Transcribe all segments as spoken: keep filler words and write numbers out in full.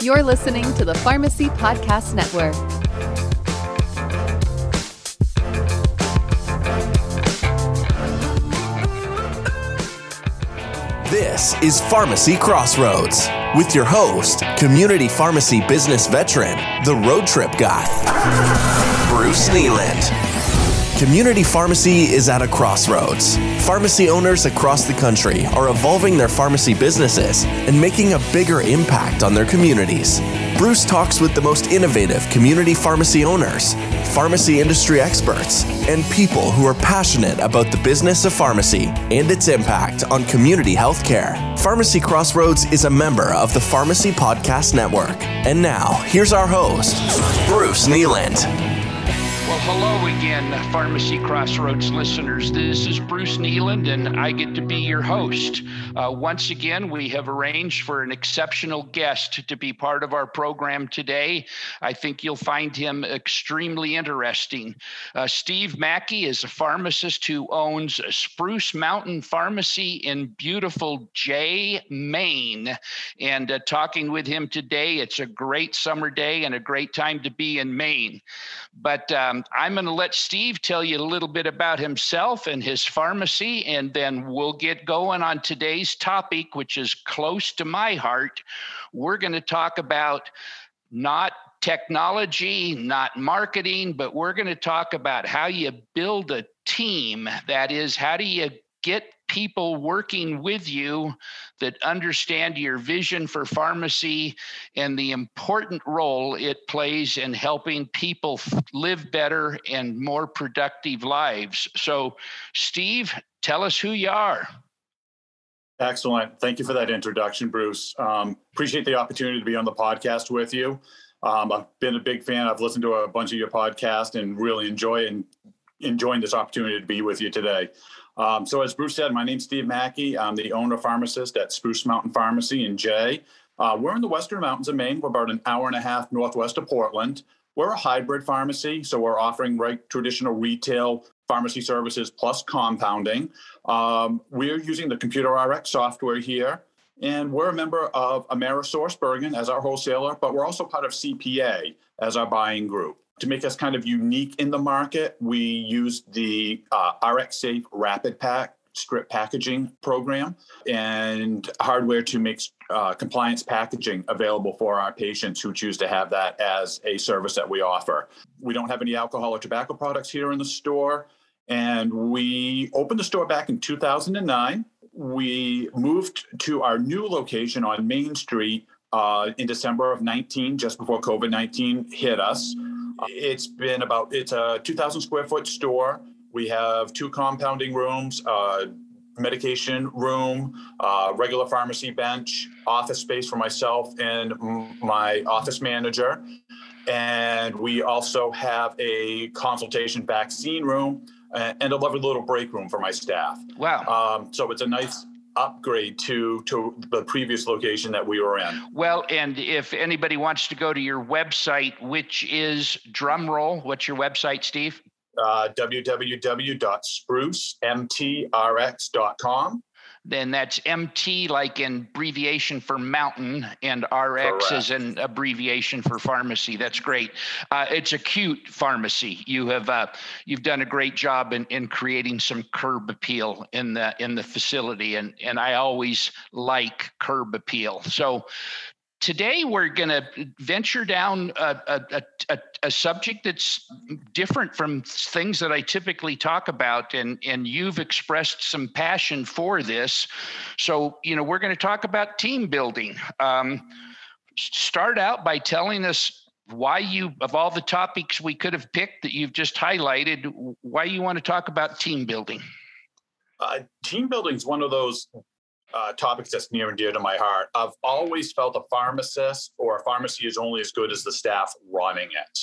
You're listening to the Pharmacy Podcast Network. This is Pharmacy Crossroads with your host, community pharmacy business veteran, the road trip guy, Bruce Kneeland. Community pharmacy is at a crossroads. Pharmacy owners across the country are evolving their pharmacy businesses and making a bigger impact on their communities. Bruce talks with the most innovative community pharmacy owners, pharmacy industry experts, and people who are passionate about the business of pharmacy and its impact on community healthcare. Pharmacy Crossroads is a member of the Pharmacy Podcast Network. And now, here's our host, Bruce Kneeland. Well, hello again, Pharmacy Crossroads listeners. This is Bruce Kneeland, and I get to be your host. Uh, once again, we have arranged for an exceptional guest to be part of our program today. I think you'll find him extremely interesting. Uh, Steve Mackey is a pharmacist who owns Spruce Mountain Pharmacy in beautiful Jay, Maine. And uh, talking with him today, it's a great summer day and a great time to be in Maine. But um, I'm going to let Steve tell you a little bit about himself and his pharmacy, and then we'll get going on today's topic, which is close to my heart. We're going to talk about not technology, not marketing, but we're going to talk about how you build a team. That is, how do you get people working with you that understand your vision for pharmacy and the important role it plays in helping people live better and more productive lives. So, Steve, tell us who you are. Excellent. Thank you for that introduction, Bruce. Um, appreciate the opportunity to be on the podcast with you. Um, I've been a big fan. I've listened to a bunch of your podcasts and really enjoy and enjoying this opportunity to be with you today. Um, so as Bruce said, my name's Steve Mackey. I'm the owner pharmacist at Spruce Mountain Pharmacy in Jay. Uh, we're in the Western Mountains of Maine. We're about an hour and a half northwest of Portland. We're a hybrid pharmacy, so we're offering right traditional retail pharmacy services plus compounding. Um, we're using the Computer R X software here, and we're a member of AmerisourceBergen as our wholesaler, but we're also part of C P A as our buying group. To make us kind of unique in the market, we use the uh, RxSafe Rapid Pack strip packaging program and hardware to make uh, compliance packaging available for our patients who choose to have that as a service that we offer. We don't have any alcohol or tobacco products here in the store, and we opened the store back in two thousand nine. We moved to our new location on Main Street uh, in December of nineteen, just before COVID nineteen hit us. It's been about, it's a two thousand square foot store. We have two compounding rooms, uh, medication room, uh, regular pharmacy bench, office space for myself and m- my office manager. And we also have a consultation vaccine room uh, and a lovely little break room for my staff. Wow. Um, so it's a nice upgrade to to the previous location that we were in. Well, and if anybody wants to go to your website, which is, drum roll, what's your website, Steve? Uh, w w w dot spruce m t r x dot com. Then that's M T like in abbreviation for mountain, and R X Correct. is an abbreviation for pharmacy. That's great. Uh, it's a cute pharmacy. You have uh, you've done a great job in, in creating some curb appeal in the in the facility, and and I always like curb appeal. So today we're going to venture down a, a, a, a subject that's different from things that I typically talk about, and, and you've expressed some passion for this. So, you know, we're going to talk about team building. Um, start out by telling us why you, of all the topics we could have picked that you've just highlighted, why you want to talk about team building. Uh, team building is one of those Uh, topics that's near and dear to my heart. I've always felt a pharmacist or a pharmacy is only as good as the staff running it.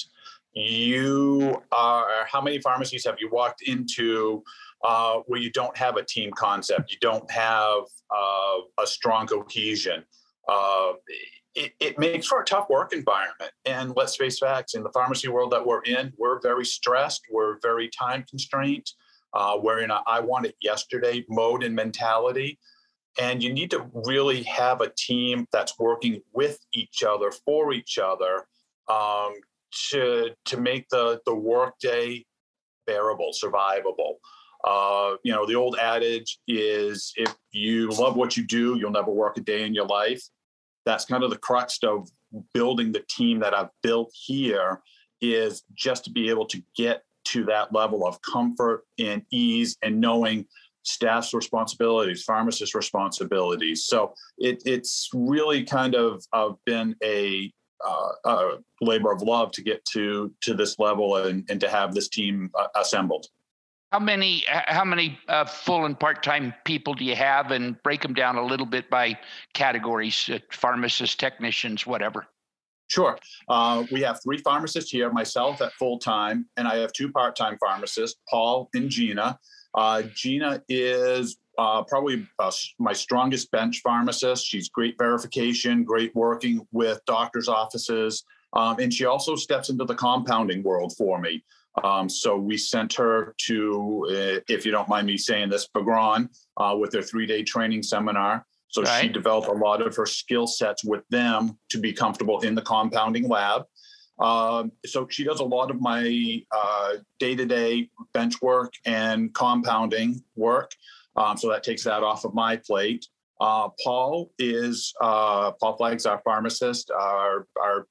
You are, how many pharmacies have you walked into uh, where you don't have a team concept? You don't have uh, a strong cohesion. Uh, it, it makes for a tough work environment. And let's face facts, in the pharmacy world that we're in, we're very stressed. We're very time constrained. Uh, we're in a I want it yesterday mode and mentality. And you need to really have a team that's working with each other, for each other, um, to to make the the workday bearable, survivable. Uh, you know, the old adage is, if you love what you do, you'll never work a day in your life. That's kind of the crux of building the team that I've built here, is just to be able to get to that level of comfort and ease and knowing staff's responsibilities, pharmacist responsibilities. So it, it's really kind of uh, been a, uh, a labor of love to get to to this level and, and to have this team uh, assembled. How many how many uh, full and part-time people do you have, and break them down a little bit by categories, uh, pharmacists, technicians, whatever? Sure. Uh, we have three pharmacists here, myself at full-time, and I have two part-time pharmacists, Paul and Gina. Uh, Gina is uh, probably uh, my strongest bench pharmacist. She's great verification, great working with doctors' offices, um, and she also steps into the compounding world for me. Um, so we sent her to, uh, if you don't mind me saying this, Bagron, uh, with their three-day training seminar. So right. She developed a lot of her skill sets with them to be comfortable in the compounding lab. Um, so she does a lot of my uh, day-to-day bench work and compounding work. Um, so that takes that off of my plate. Uh, Paul is, uh, Paul Flagg's our pharmacist. Our, our,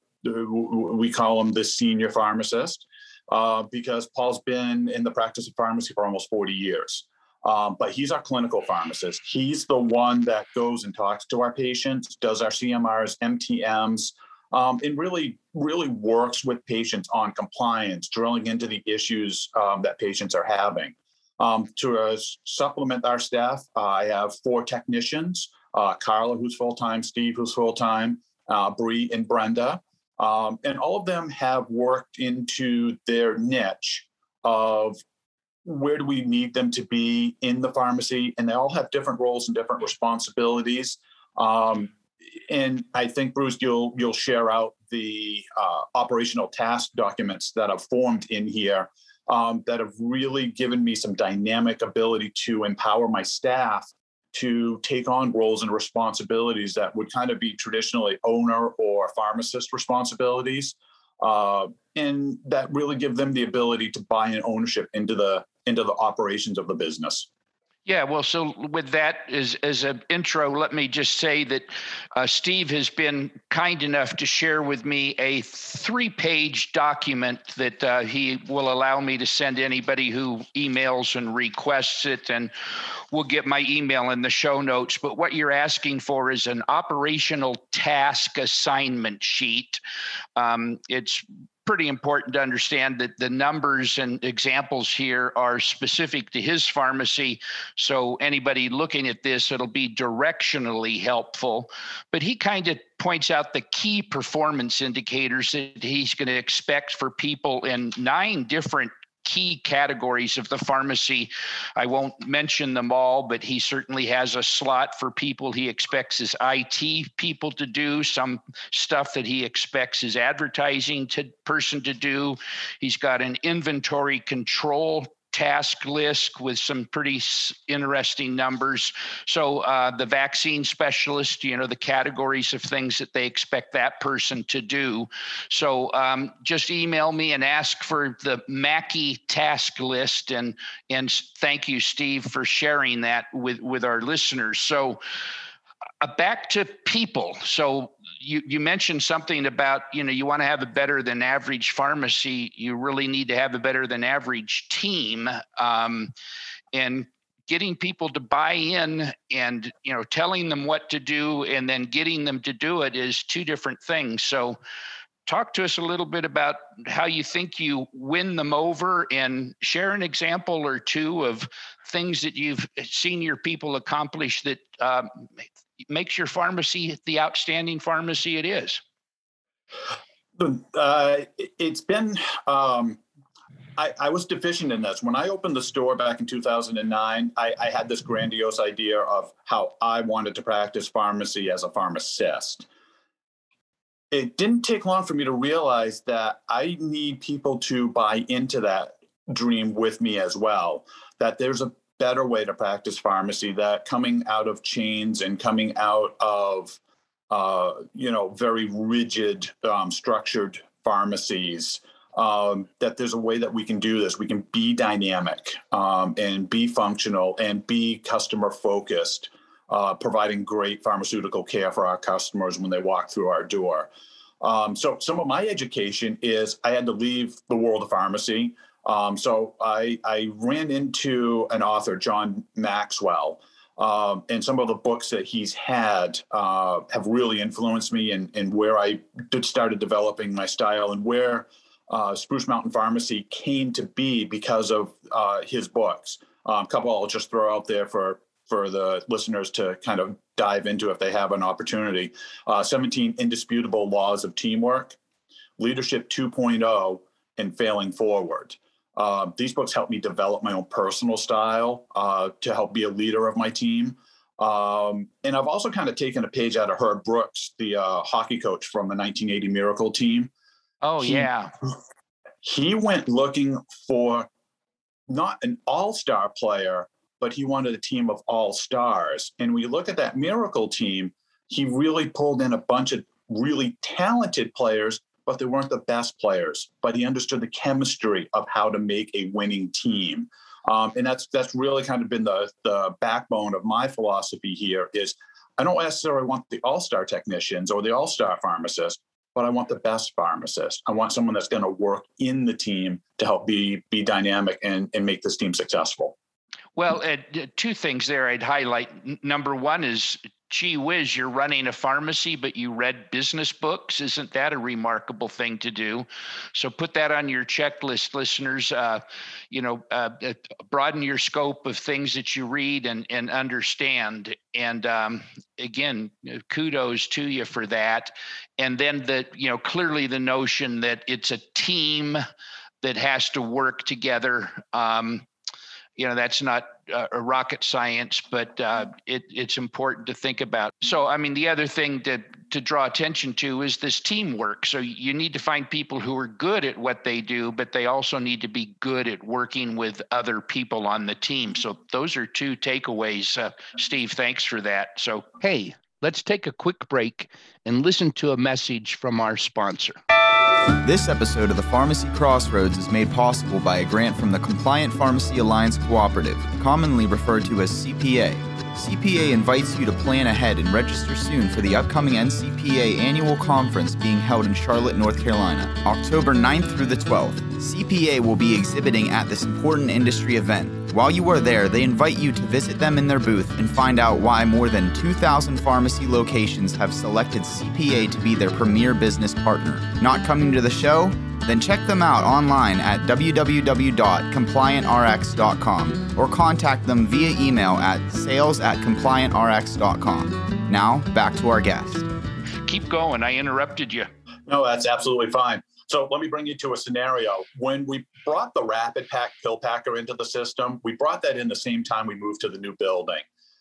we call him the senior pharmacist uh, because Paul's been in the practice of pharmacy for almost forty years. Um, but he's our clinical pharmacist. He's the one that goes and talks to our patients, does our C M Rs, M T Ms, Um, and really, really works with patients on compliance, drilling into the issues um, that patients are having. Um, to uh, supplement our staff, uh, I have four technicians, uh, Carla, who's full-time, Steve, who's full-time, uh, Bree and Brenda. Um, and all of them have worked into their niche of where do we need them to be in the pharmacy, and they all have different roles and different responsibilities. Um, And I think, Bruce, you'll you'll share out the uh, operational task documents that I've formed in here um, that have really given me some dynamic ability to empower my staff to take on roles and responsibilities that would kind of be traditionally owner or pharmacist responsibilities, uh, and that really give them the ability to buy in ownership into the into the operations of the business. Yeah, well, so with that as, as an intro, let me just say that uh, Steve has been kind enough to share with me a three-page document that uh, he will allow me to send anybody who emails and requests it, and we'll get my email in the show notes. But what you're asking for is an operational task assignment sheet. Um, it's pretty important to understand that the numbers and examples here are specific to his pharmacy. So anybody looking at this, it'll be directionally helpful. But he kind of points out the key performance indicators that he's going to expect for people in nine different key categories of the pharmacy. I won't mention them all, but he certainly has a slot for people he expects his I T people to do, some stuff that he expects his advertising to, person to do. He's got an inventory control task list with some pretty interesting numbers. So uh, the vaccine specialist, you know, the categories of things that they expect that person to do. So um, just email me and ask for the Mackey task list. And, and thank you, Steve, for sharing that with, with our listeners. So uh, back to people. So You, you mentioned something about, you know, you want to have a better than average pharmacy. You really need to have a better than average team, um, and getting people to buy in and, you know, telling them what to do and then getting them to do it is two different things. So talk to us a little bit about how you think you win them over, and share an example or two of things that you've seen your people accomplish that um, makes your pharmacy the outstanding pharmacy it is. Uh, it's been, um, I, I was deficient in this. When I opened the store back in two thousand nine, I, I had this grandiose idea of how I wanted to practice pharmacy as a pharmacist. It didn't take long for me to realize that I need people to buy into that dream with me as well, that there's a better way to practice pharmacy, that coming out of chains and coming out of, uh, you know, very rigid, um, structured pharmacies, um, that there's a way that we can do this. We can be dynamic um, and be functional and be customer focused, uh, providing great pharmaceutical care for our customers when they walk through our door. Um, so some of my education is I had to leave the world of pharmacy. Um, so I, I ran into an author, John Maxwell, um, and some of the books that he's had uh, have really influenced me in, in where I did started developing my style and where uh, Spruce Mountain Pharmacy came to be because of uh, his books. Um, a couple I'll just throw out there for for the listeners to kind of dive into if they have an opportunity. Uh, seventeen Indisputable Laws of Teamwork, Leadership two point oh, and Failing Forward. Uh, these books helped me develop my own personal style uh, to help be a leader of my team. Um, and I've also kind of taken a page out of Herb Brooks, the uh, hockey coach from the nineteen eighty Miracle team. Oh, he, yeah. He went looking for not an all-star player, but he wanted a team of all-stars. And when you look at that Miracle team, he really pulled in a bunch of really talented players, but they weren't the best players. But he understood the chemistry of how to make a winning team. Um, and that's that's really kind of been the, the backbone of my philosophy here is I don't necessarily want the all-star technicians or the all-star pharmacist, but I want the best pharmacist. I want someone that's going to work in the team to help be, be dynamic and, and make this team successful. Well, uh, two things there I'd highlight. N- number one is, gee whiz, you're running a pharmacy, but you read business books. Isn't that a remarkable thing to do? So put that on your checklist, listeners. Uh, you know, uh, broaden your scope of things that you read and, and understand. And um, again, kudos to you for that. And then the, you know, clearly the notion that it's a team that has to work together. Um, You know, that's not uh, a rocket science, but uh, it, it's important to think about. So, I mean, the other thing to, to draw attention to is this teamwork. So you need to find people who are good at what they do, but they also need to be good at working with other people on the team. So those are two takeaways. Uh, Steve, thanks for that. So, hey, let's take a quick break and listen to a message from our sponsor. This episode of the Pharmacy Crossroads is made possible by a grant from the Compliant Pharmacy Alliance Cooperative, commonly referred to as C P A. C P A invites you to plan ahead and register soon for the upcoming N C P A annual conference being held in Charlotte, North Carolina, October ninth through the twelfth. C P A will be exhibiting at this important industry event. While you are there, they invite you to visit them in their booth and find out why more than two thousand pharmacy locations have selected C P A to be their premier business partner. Not coming to the show? Then check them out online at w w w dot compliant r x dot com or contact them via email at sales at compliant r x dot com. Now, back to our guest. Keep going. I interrupted you. No, that's absolutely fine. So let me bring you to a scenario. When we brought the Rapid Pack pill packer into the system, we brought that in the same time we moved to the new building.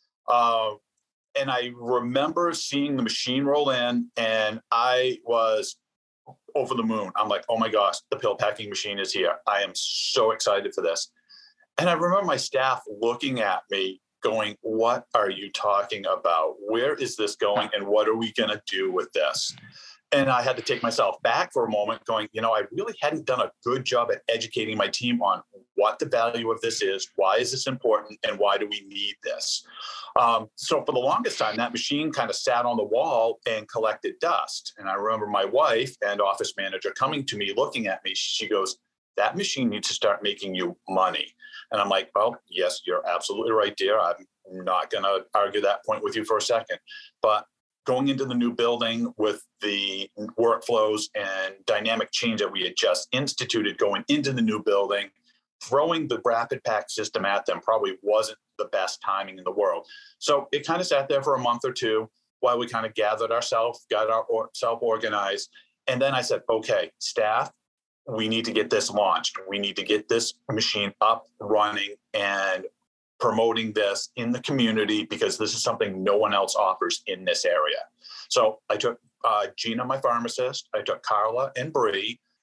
Uh, and I remember seeing the machine roll in, and I was over the moon. I'm like, oh my gosh, the pill packing machine is here. I am so excited for this. And I remember my staff looking at me going, what are you talking about? Where is this going? And what are we going to do with this? And I had to take myself back for a moment going, you know, I really hadn't done a good job at educating my team on what the value of this is, why is this important, and why do we need this? Um, so for the longest time, that machine kind of sat on the wall and collected dust. And I remember my wife and office manager coming to me, looking at me. She goes, that machine needs to start making you money. And I'm like, well, yes, you're absolutely right, dear. I'm not going to argue that point with you for a second. But going into the new building with the workflows and dynamic change that we had just instituted going into the new building, throwing the Rapid Pack system at them probably wasn't the best timing in the world. So it kind of sat there for a month or two while we kind of gathered ourselves, got ourselves organized. And then I said, okay, staff, we need to get this launched. We need to get this machine up, running, and promoting this in the community because this is something no one else offers in this area. So I took uh, Gina, my pharmacist, I took Carla and Bree,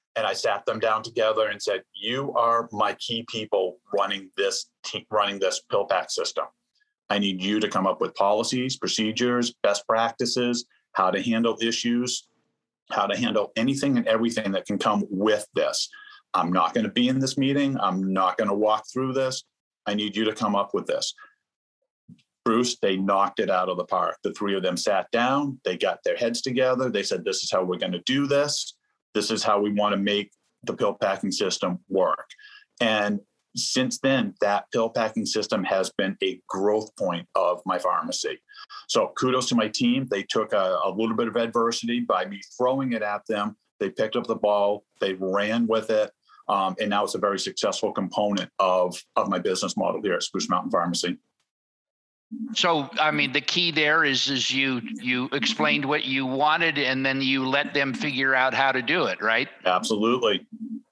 and I sat them down together and said, you are my key people running this te- running this PillPack system. I need you to come up with policies, procedures, best practices, how to handle issues, how to handle anything and everything that can come with this. I'm not going to be in this meeting. I'm not going to walk through this. I need you to come up with this. Bruce, they knocked it out of the park. The three of them sat down. They got their heads together. They said, this is how we're going to do this. This is how we want to make the pill packing system work. And since then, that pill packing system has been a growth point of my pharmacy. So kudos to my team. They took a, a little bit of adversity by me throwing it at them. They picked up the ball. They ran with it. Um, and now it's a very successful component of, of my business model here at Spruce Mountain Pharmacy. So, I mean, the key there is, is you, you explained what you wanted and then you let them figure out how to do it, right? Absolutely.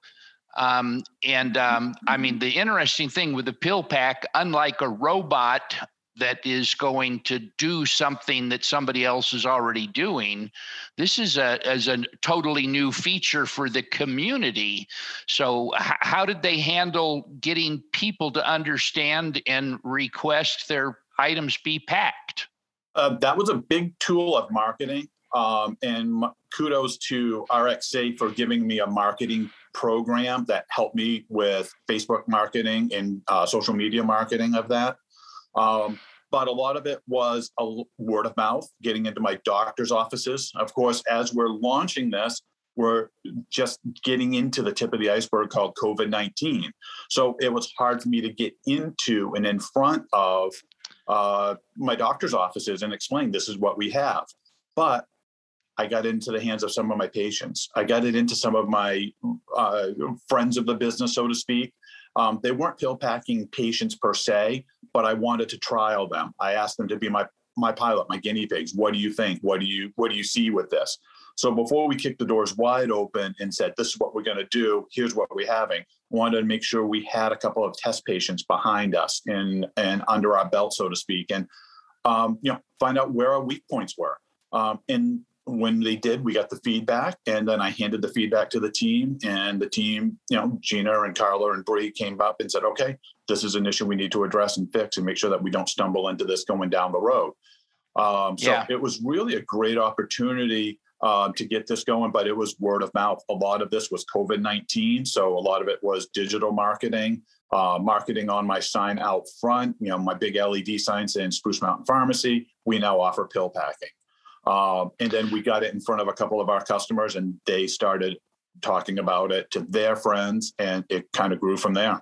Um, and um, I mean, the interesting thing with the pill pack, unlike a robot that is going to do something that somebody else is already doing, this is a as a totally new feature for the community. So h- how did they handle getting people to understand and request their items be packed? Uh, that was a big tool of marketing. Um, and m- kudos to R X Safe for giving me a marketing program that helped me with Facebook marketing and uh, social media marketing of that. Um, but a lot of it was a l- word of mouth, getting into my doctor's offices. Of course, as we're launching this, we're just getting into the tip of the iceberg called COVID nineteen. So it was hard for me to get into and in front of uh, my doctor's offices and explain this is what we have. But I got into the hands of some of my patients. I got it into some of my uh, friends of the business, so to speak. Um, they weren't pill packing patients per se, but I wanted to trial them. I asked them to be my my pilot, my guinea pigs. What do you think? What do you what do you see with this? So before we kicked the doors wide open and said, this is what we're going to do, here's what we're having, wanted to make sure we had a couple of test patients behind us and and under our belt, so to speak, and um, you know, find out where our weak points were. Um, and when they did, we got the feedback, and then I handed the feedback to the team, and the team, you know, Gina and Carla and Bree came up and said, okay, this is an issue we need to address and fix and make sure that we don't stumble into this going down the road. Um, so Yeah. it was really a great opportunity um, to get this going, but it was word of mouth. A lot of this was COVID nineteen. So a lot of it was digital marketing, uh, marketing on my sign out front, you know, my big L E D sign saying Spruce Mountain Pharmacy. We now offer pill packing. Um, and then we got it in front of a couple of our customers, and they started talking about it to their friends, and it kind of grew from there.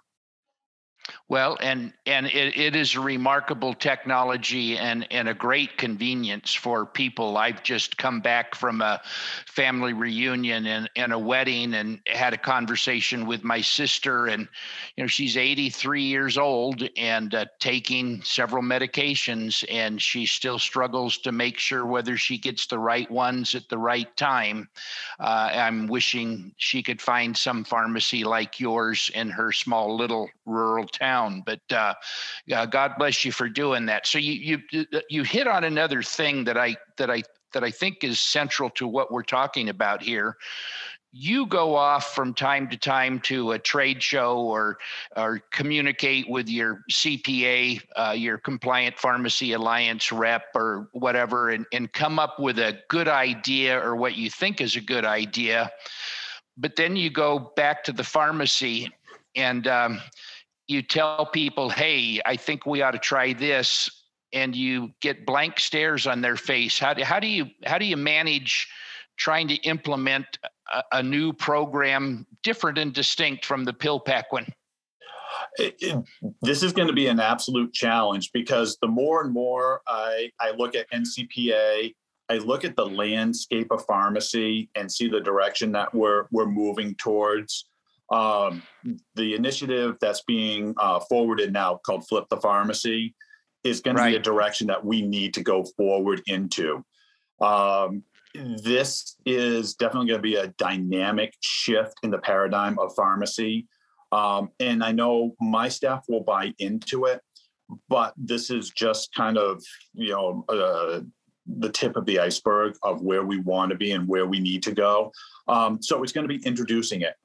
Well, and and it, it is a remarkable technology and, and a great convenience for people. I've just come back from a family reunion and, and a wedding and had a conversation with my sister. And, you know, she's eighty-three years old and uh, taking several medications, and she still struggles to make sure whether she gets the right ones at the right time. Uh, I'm wishing she could find some pharmacy like yours in her small little rural town, but uh, uh, God bless you for doing that. So you you you hit on another thing that I that I that I think is central to what we're talking about here. You go off from time to time to a trade show or or communicate with your C P A, uh, your Compliant Pharmacy Alliance rep or whatever, and, and come up with a good idea or what you think is a good idea. But then you go back to the pharmacy and um, you tell people, hey, I think we ought to try this, and you get blank stares on their face. How do, how do you how do you manage trying to implement a, a new program different and distinct from the pill pack one? It, it, this is going to be an absolute challenge, because the more and more I, I look at N C P A, I look at the landscape of pharmacy and see the direction that we're we're moving towards. Um, the initiative that's being uh, forwarded now, called Flip the Pharmacy, is going to be a Right. direction that we need to go forward into. Um, this is definitely going to be a dynamic shift in the paradigm of pharmacy. Um, and I know my staff will buy into it, but this is just kind of, you know, uh, the tip of the iceberg of where we want to be and where we need to go. Um, so it's going to be introducing it.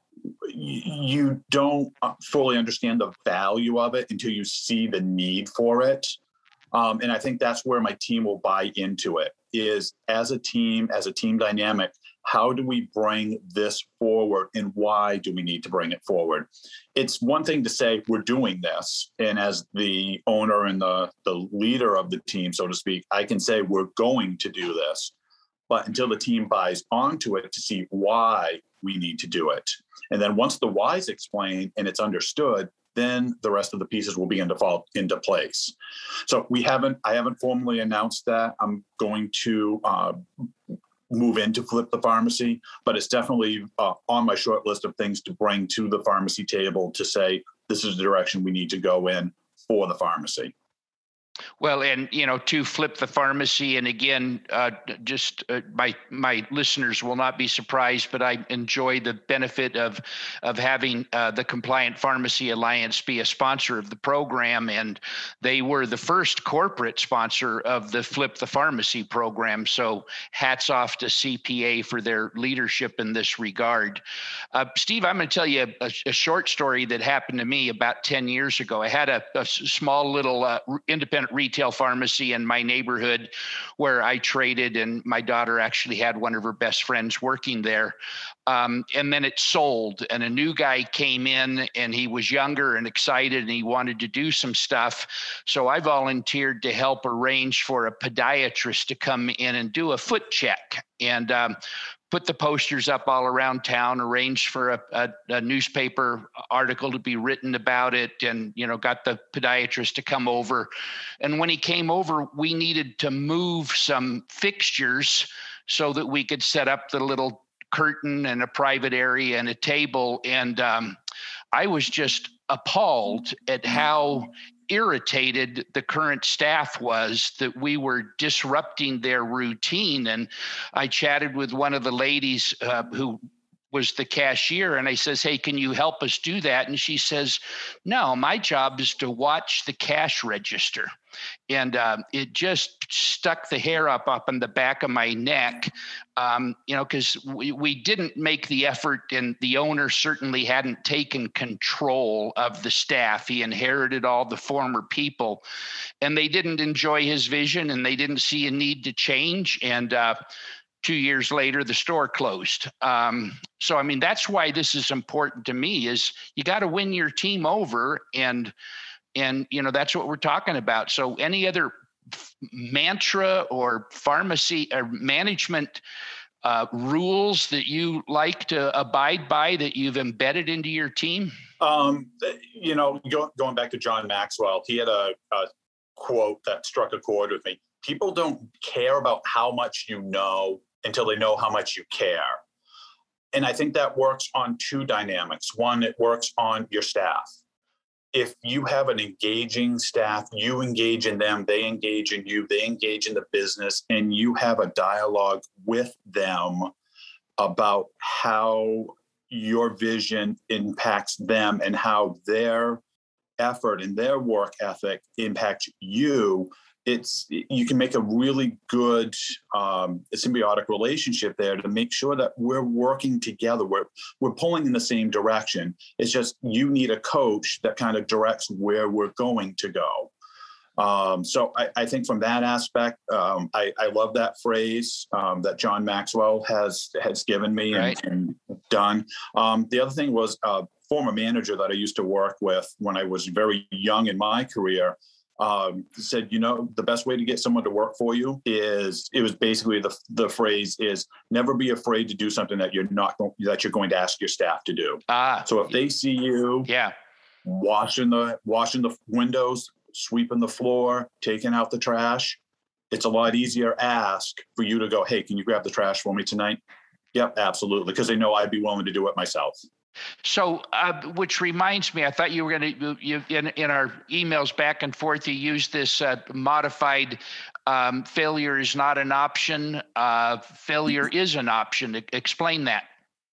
You don't fully understand the value of it until you see the need for it. Um, and I think that's where my team will buy into it, is as a team, as a team dynamic, how do we bring this forward and why do we need to bring it forward? It's one thing to say we're doing this. And as the owner and the, the leader of the team, so to speak, I can say we're going to do this. But until the team buys onto it to see why we need to do it. And then once the why is explained and it's understood, then the rest of the pieces will begin to fall into place. So we haven't, I haven't formally announced that I'm going to uh, move into Flip the Pharmacy, but it's definitely uh, on my short list of things to bring to the pharmacy table to say, this is the direction we need to go in for the pharmacy. Well, and, you know, to Flip the Pharmacy, and again, uh, just uh, my my listeners will not be surprised, but I enjoy the benefit of of having uh, the Compliant Pharmacy Alliance be a sponsor of the program, and they were the first corporate sponsor of the Flip the Pharmacy program. So hats off to C P A for their leadership in this regard. Uh, Steve, I'm going to tell you a, a short story that happened to me about ten years ago. I had a, a small little uh, independent retail pharmacy in my neighborhood where I traded, and my daughter actually had one of her best friends working there. Um, and then it sold, and a new guy came in, and he was younger and excited, and he wanted to do some stuff. So I volunteered to help arrange for a podiatrist to come in and do a foot check, and um, put the posters up all around town, arranged for a, a, a newspaper article to be written about it, and, you know, got the podiatrist to come over. And when he came over, we needed to move some fixtures so that we could set up the little curtain and a private area and a table. And um, I was just appalled at how irritated the current staff was that we were disrupting their routine. And I chatted with one of the ladies uh, who was the cashier, and I says, hey, can you help us do that? And she says, no, my job is to watch the cash register. And um, it just stuck the hair up up on the back of my neck, um, you know, because we, we didn't make the effort, and the owner certainly hadn't taken control of the staff. He inherited all the former people, and they didn't enjoy his vision, and they didn't see a need to change. And uh, two years later, the store closed. Um, so, I mean, that's why this is important to me, is you got to win your team over, and And, you know, that's what we're talking about. So any other f- mantra or pharmacy or management uh, rules that you like to abide by that you've embedded into your team? Um, you know, go, going back to John Maxwell, he had a, a quote that struck a chord with me. People don't care about how much you know until they know how much you care. And I think that works on two dynamics. One, it works on your staff. If you have an engaging staff, you engage in them, they engage in you, they engage in the business, and you have a dialogue with them about how your vision impacts them and how their effort and their work ethic impacts you, it's you can make a really good um, symbiotic relationship there to make sure that we're working together. We're we're pulling in the same direction. It's just you need a coach that kind of directs where we're going to go. Um, so I, I think from that aspect, um, I, I love that phrase um, that John Maxwell has has given me and, right. and done. Um, the other thing was a former manager that I used to work with when I was very young in my career. Um, said, you know, the best way to get someone to work for you is, it was basically the the phrase is never be afraid to do something that you're not, that you're going to ask your staff to do. Ah, so if they see you yeah. washing the, washing the windows, sweeping the floor, taking out the trash, it's a lot easier ask for you to go, hey, can you grab the trash for me tonight? Yep, absolutely. Because they know I'd be willing to do it myself. So, uh, which reminds me, I thought you were going to, you, in, in our emails back and forth, you used this uh, modified um, failure is not an option. Uh, failure is an option. Explain that.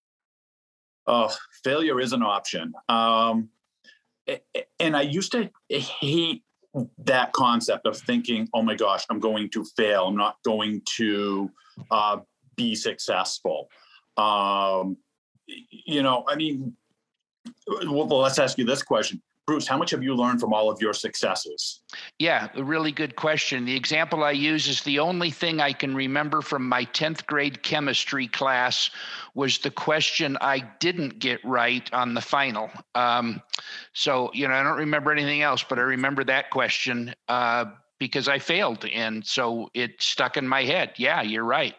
Oh, failure is an option. Um, and I used to hate that concept of thinking, oh my gosh, I'm going to fail. I'm not going to uh, be successful. Um, you know, I mean, well, let's ask you this question. Bruce, how much have you learned from all of your successes? Yeah, a really good question. The example I use is the only thing I can remember from my tenth grade chemistry class was the question I didn't get right on the final. Um, so, you know, I don't remember anything else, but I remember that question uh, because I failed. And so it stuck in my head. Yeah, you're right.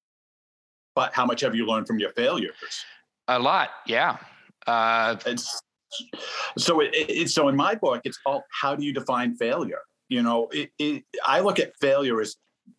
But how much have you learned from your failures? A lot, yeah. Uh, it's, so it, it, so in my book, it's all, how do you define failure? You know, it, it, I look at failure as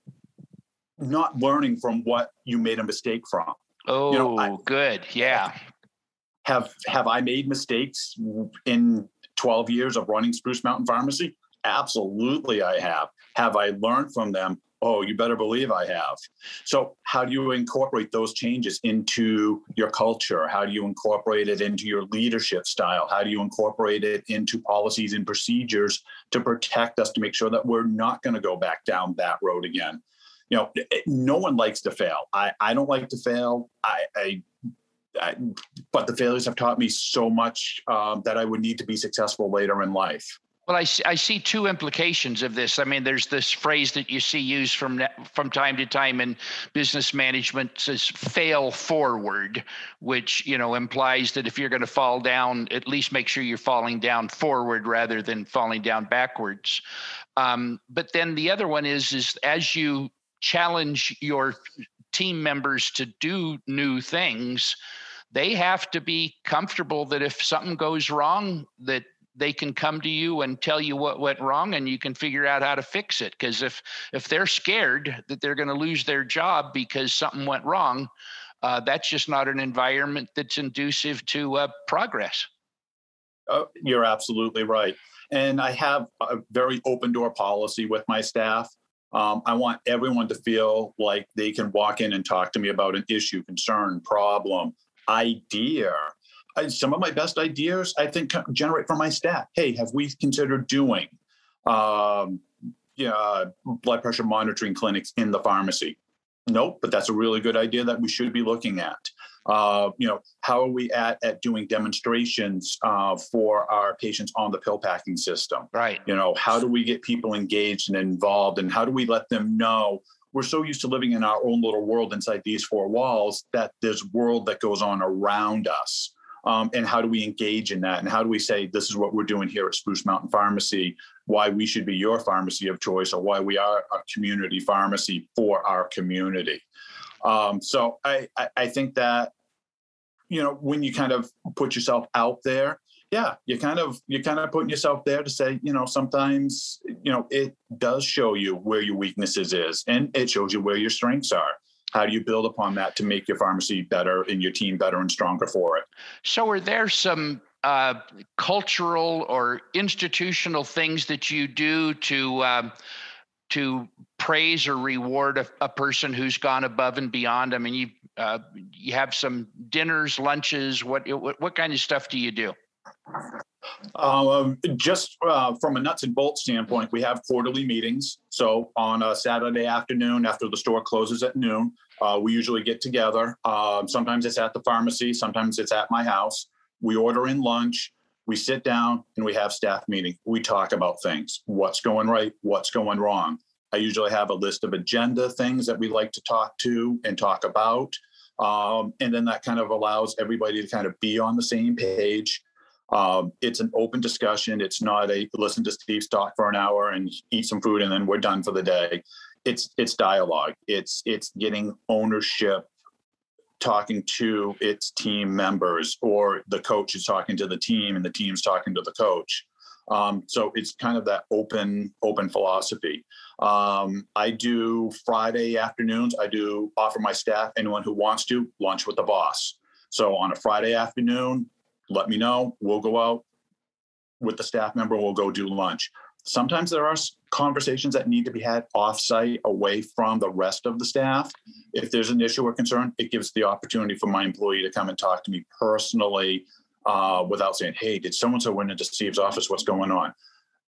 not learning from what you made a mistake from. Oh, you know, I, good. Yeah. Have, have I made mistakes in twelve years of running Spruce Mountain Pharmacy? Absolutely, I have. Have I learned from them? Oh, you better believe I have. So how do you incorporate those changes into your culture? How do you incorporate it into your leadership style? How do you incorporate it into policies and procedures to protect us, to make sure that we're not going to go back down that road again? You know, it, no one likes to fail. I, I don't like to fail. I, I, I but the failures have taught me so much um, that I would need to be successful later in life. Well, I see, I see two implications of this. I mean, there's this phrase that you see used from from time to time in business management, says fail forward, which, you know, implies that if you're going to fall down, at least make sure you're falling down forward rather than falling down backwards. Um, but then the other one is, is as you challenge your team members to do new things, they have to be comfortable that if something goes wrong, that they can come to you and tell you what went wrong, and you can figure out how to fix it. Because if if they're scared that they're going to lose their job because something went wrong, uh, that's just not an environment that's conducive to uh, progress. Oh, you're absolutely right. And I have a very open door policy with my staff. Um, I want everyone to feel like they can walk in and talk to me about an issue, concern, problem, idea. I, some of my best ideas, I think, generate from my staff. Hey, have we considered doing um, yeah, blood pressure monitoring clinics in the pharmacy? Nope, but that's a really good idea that we should be looking at. Uh, you know, how are we at at doing demonstrations uh, for our patients on the pill packing system? Right. You know, how do we get people engaged and involved, and how do we let them know we're so used to living in our own little world inside these four walls that there's world that goes on around us. Um, and how do we engage in that? And how do we say, this is what we're doing here at Spruce Mountain Pharmacy, why we should be your pharmacy of choice, or why we are a community pharmacy for our community. Um, so I, I, I think that, you know, when you kind of put yourself out there, yeah, you kind of, you're kind of putting yourself there to say, you know, sometimes, you know, it does show you where your weaknesses is, and it shows you where your strengths are. How do you build upon that to make your pharmacy better and your team better and stronger for it? So are there some uh, cultural or institutional things that you do to uh, to praise or reward a, a person who's gone above and beyond? I mean, you uh, you have some dinners, lunches. What what, what kind of stuff do you do? Um, just uh, from a nuts and bolts standpoint, we have quarterly meetings. So on a Saturday afternoon after the store closes at noon, uh, we usually get together. Um, sometimes it's at the pharmacy. Sometimes it's at my house. We order in lunch. We sit down and we have staff meeting. We talk about things. What's going right? What's going wrong? I usually have a list of agenda things that we like to talk to and talk about. Um, and then that kind of allows everybody to kind of be on the same page. Um, it's an open discussion. It's not a listen to Steve talk for an hour and eat some food and then we're done for the day. It's it's dialogue. It's it's getting ownership, talking to its team members, or the coach is talking to the team and the team's talking to the coach. Um, so it's kind of that open open philosophy. Um, I do Friday afternoons. I do offer my staff, anyone who wants to, lunch with the boss. So on a Friday afternoon, let me know. We'll go out with the staff member. We'll go do lunch. Sometimes there are conversations that need to be had offsite, away from the rest of the staff. If there's an issue or concern, it gives the opportunity for my employee to come and talk to me personally uh, without saying, hey, did so-and-so went into Steve's office? What's going on?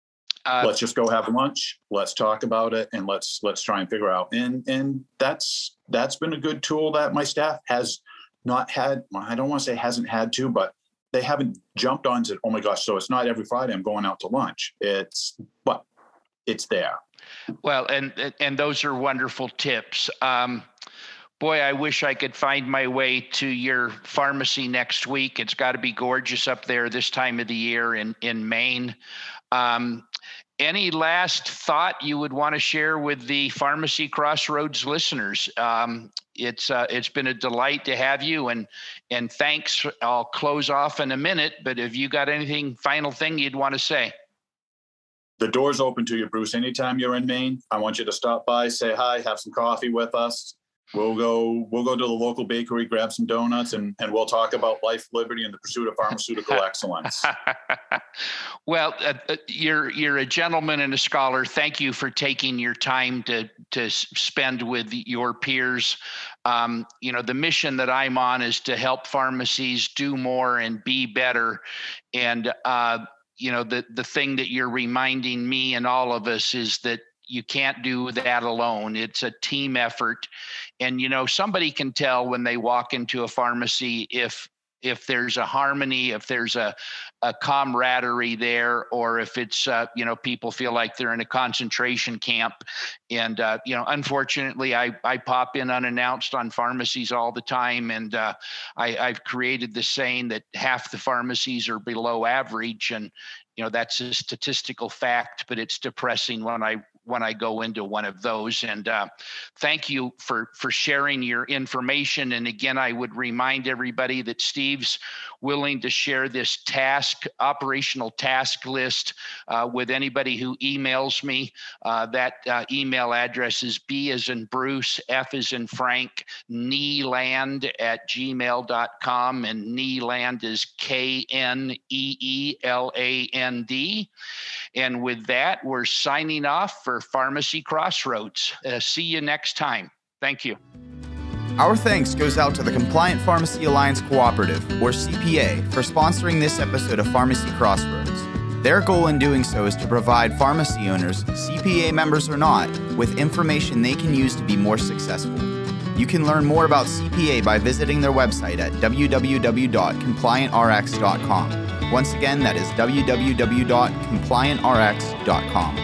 Uh, let's just go have lunch. Let's talk about it, and let's let's try and figure out. And and that's that's been a good tool that my staff has not had. I don't want to say hasn't had to, but they haven't jumped on to, oh my gosh, so it's not every Friday I'm going out to lunch. It's, but it's there. Well, and and those are wonderful tips. Um, boy, I wish I could find my way to your pharmacy next week. It's got to be gorgeous up there this time of the year in, in Maine. Um, any last thought you would want to share with the Pharmacy Crossroads listeners? Um, it's uh, it's been a delight to have you, and and thanks. I'll close off in a minute, but have you got anything, final thing you'd want to say? The door's open to you, Bruce. Anytime you're in Maine, I want you to stop by, say hi, have some coffee with us. We'll go we'll go to the local bakery, grab some donuts, and, and we'll talk about life, liberty, and the pursuit of pharmaceutical excellence. Well, uh, you're you're a gentleman and a scholar. Thank you for taking your time to to spend with your peers. Um, you know, the mission that I'm on is to help pharmacies do more and be better. And uh, you know, the the thing that you're reminding me and all of us is that you can't do that alone. It's a team effort. And, you know, somebody can tell when they walk into a pharmacy if if there's a harmony, if there's a, a camaraderie there, or if it's, uh, you know, people feel like they're in a concentration camp. And, uh, you know, unfortunately, I, I pop in unannounced on pharmacies all the time. And uh, I, I've created the saying that half the pharmacies are below average. And, you know, that's a statistical fact, but it's depressing when I when I go into one of those. And uh, thank you for, for sharing your information. And again, I would remind everybody that Steve's willing to share this task, operational task list uh, with anybody who emails me. Uh, that uh, email address is B as in Bruce, F as in Frank, Kneeland at gmail dot com. And Kneeland is K N E E L A N D. And with that, we're signing off for Pharmacy Crossroads. Uh, see you next time. Thank you. Our thanks goes out to the Compliant Pharmacy Alliance Cooperative, or C P A, for sponsoring this episode of Pharmacy Crossroads. Their goal in doing so is to provide pharmacy owners, C P A members or not, with information they can use to be more successful. You can learn more about C P A by visiting their website at w w w dot compliant r x dot com. Once again, that is w w w dot compliant r x dot com.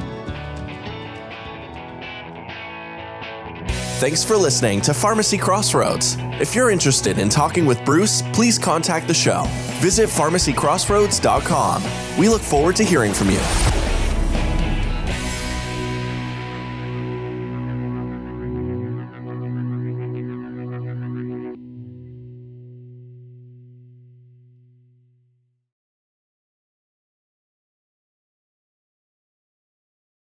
Thanks for listening to Pharmacy Crossroads. If you're interested in talking with Bruce, please contact the show. Visit pharmacy crossroads dot com. We look forward to hearing from you.